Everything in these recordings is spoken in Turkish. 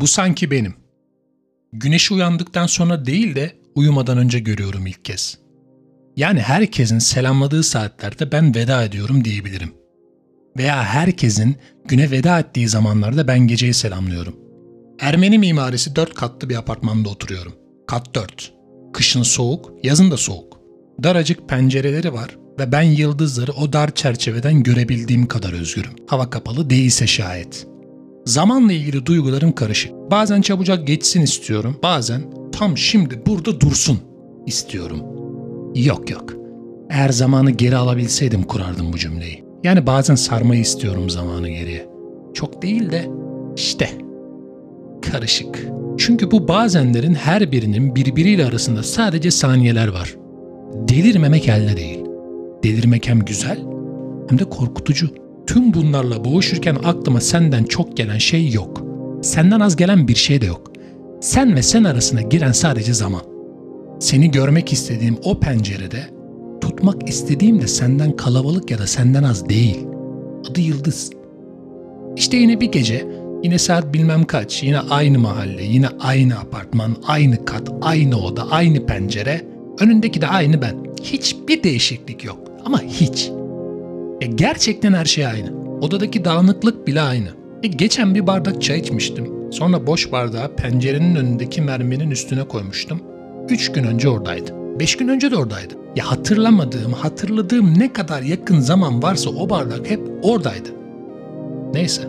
Bu sanki benim. Güneşi uyandıktan sonra değil de uyumadan önce görüyorum ilk kez. Yani herkesin selamladığı saatlerde ben veda ediyorum diyebilirim. Veya herkesin güne veda ettiği zamanlarda ben geceyi selamlıyorum. Ermeni mimarisi 4 katlı bir apartmanda oturuyorum. Kat 4. Kışın soğuk, yazın da soğuk. Daracık pencereleri var ve ben yıldızları o dar çerçeveden görebildiğim kadar özgürüm. Hava kapalı değilse şayet. Zamanla ilgili duygularım karışık. Bazen çabucak geçsin istiyorum, bazen tam şimdi burada dursun istiyorum. Yok. Eğer zamanı geri alabilseydim kurardım bu cümleyi. Yani bazen sarmayı istiyorum zamanı geriye. Çok değil de işte karışık. Çünkü bu bazenlerin her birinin birbiriyle arasında sadece saniyeler var. Delirmemek elde değil. Delirmek hem güzel hem de korkutucu. Tüm bunlarla boğuşurken aklıma senden çok gelen şey yok. Senden az gelen bir şey de yok. Sen ve sen arasına giren sadece zaman. Seni görmek istediğim o pencerede, tutmak istediğim de senden kalabalık ya da senden az değil. Adı Yıldız. İşte yine bir gece, yine saat bilmem kaç, yine aynı mahalle, yine aynı apartman, aynı kat, aynı oda, aynı pencere, önündeki de aynı ben. Hiçbir değişiklik yok ama hiç. Gerçekten her şey aynı. Odadaki dağınıklık bile aynı. Geçen bir bardak çay içmiştim. Sonra boş bardağı pencerenin önündeki mermerin üstüne koymuştum. 3 gün önce oradaydı. 5 gün önce de oradaydı. Ya hatırladığım ne kadar yakın zaman varsa o bardak hep oradaydı. Neyse.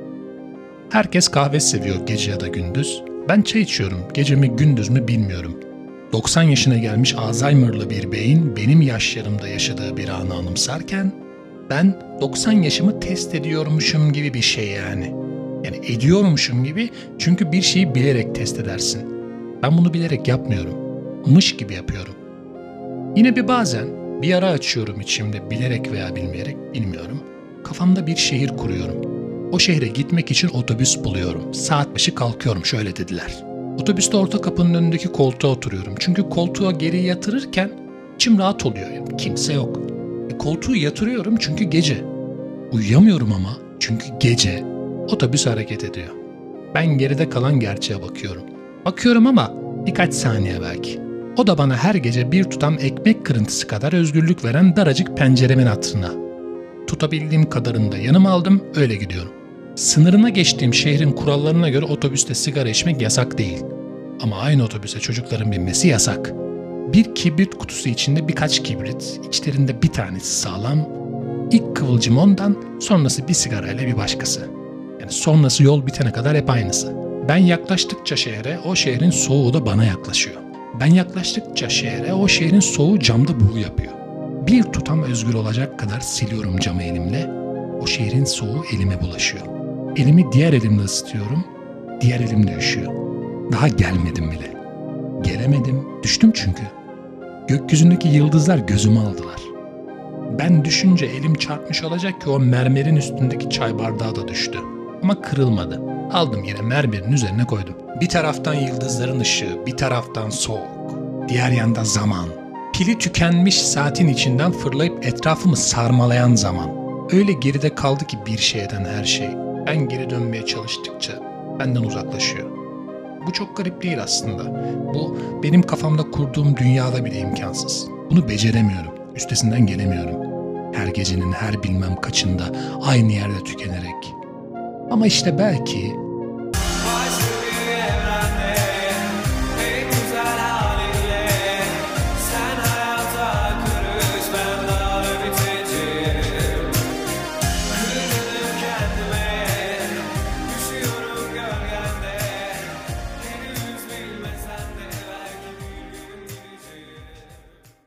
Herkes kahve seviyor gece ya da gündüz. Ben çay içiyorum. Gece mi gündüz mü bilmiyorum. 90 yaşına gelmiş Alzheimer'lı bir beyin benim yaşlarımda yaşadığı bir anı anımsarken ben 90 yaşımı test ediyormuşum gibi bir şey yani. Yani ediyormuşum gibi, çünkü bir şeyi bilerek test edersin. Ben bunu bilerek yapmıyorum. Mış gibi yapıyorum. Yine bazen bir ara açıyorum içimde, bilerek veya bilmeyerek bilmiyorum. Kafamda bir şehir kuruyorum. O şehre gitmek için otobüs buluyorum. Saat başı kalkıyorum, şöyle dediler. Otobüste orta kapının önündeki koltuğa oturuyorum. Çünkü koltuğa geri yatırırken içim rahat oluyor. Kimse yok. Koltuğu yatırıyorum çünkü gece. Uyuyamıyorum ama çünkü gece otobüs hareket ediyor. Ben geride kalan gerçeğe bakıyorum. Bakıyorum ama birkaç saniye belki. O da bana her gece bir tutam ekmek kırıntısı kadar özgürlük veren daracık penceremin hatırına. Tutabildiğim kadarını da yanıma aldım, öyle gidiyorum. Sınırına geçtiğim şehrin kurallarına göre otobüste sigara içmek yasak değil. Ama aynı otobüse çocukların binmesi yasak. Bir kibrit kutusu içinde birkaç kibrit, içlerinde bir tanesi sağlam. İlk kıvılcım ondan, sonrası bir sigarayla bir başkası. Yani sonrası yol bitene kadar hep aynısı. Ben yaklaştıkça şehre, o şehrin soğuğu da bana yaklaşıyor. Ben yaklaştıkça şehre, o şehrin soğuğu camda buğu yapıyor. Bir tutam özgür olacak kadar siliyorum camı elimle, o şehrin soğuğu elime bulaşıyor. Elimi diğer elimle ısıtıyorum, diğer elimle üşüyor. Daha gelmedim bile. Gelemedim, düştüm çünkü. Gökyüzündeki yıldızlar gözümü aldılar. Ben düşünce elim çarpmış olacak ki o mermerin üstündeki çay bardağı da düştü. Ama kırılmadı. Aldım yine mermerin üzerine koydum. Bir taraftan yıldızların ışığı, bir taraftan soğuk. Diğer yanda zaman. Pili tükenmiş saatin içinden fırlayıp etrafımı sarmalayan zaman. Öyle geride kaldı ki bir şeyden her şey. Ben geri dönmeye çalıştıkça benden uzaklaşıyor. Bu çok garip değil aslında. Bu benim kafamda kurduğum dünyada bile imkansız. Bunu beceremiyorum. Üstesinden gelemiyorum. Her gecenin her bilmem kaçında aynı yerde tükenerek. Ama işte belki